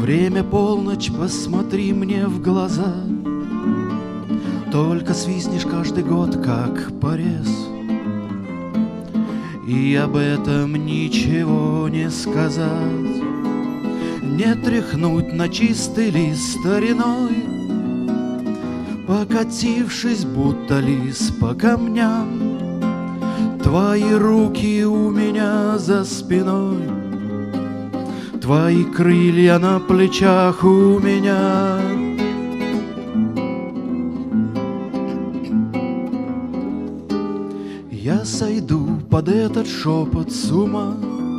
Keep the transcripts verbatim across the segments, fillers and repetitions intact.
Время полночь, посмотри мне в глаза. Только свистнешь каждый год, как порез, и об этом ничего не сказать, не тряхнуть на чистый лист стариной, покатившись, будто лис по камням. Твои руки у меня за спиной, твои крылья на плечах у меня. Я сойду под этот шепот с ума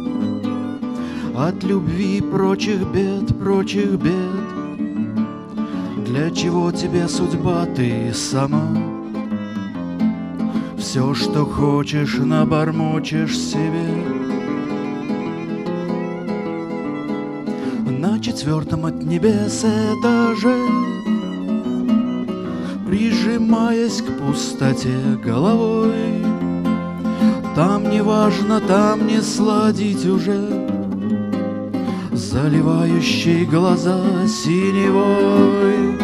от любви, прочих бед, прочих бед. Для чего тебе судьба, ты сама? Все, что хочешь, набормочешь себе. На четвертом от небес этаже, прижимаясь к пустоте головой, там не важно, там не сладить уже, заливающий глаза синевой.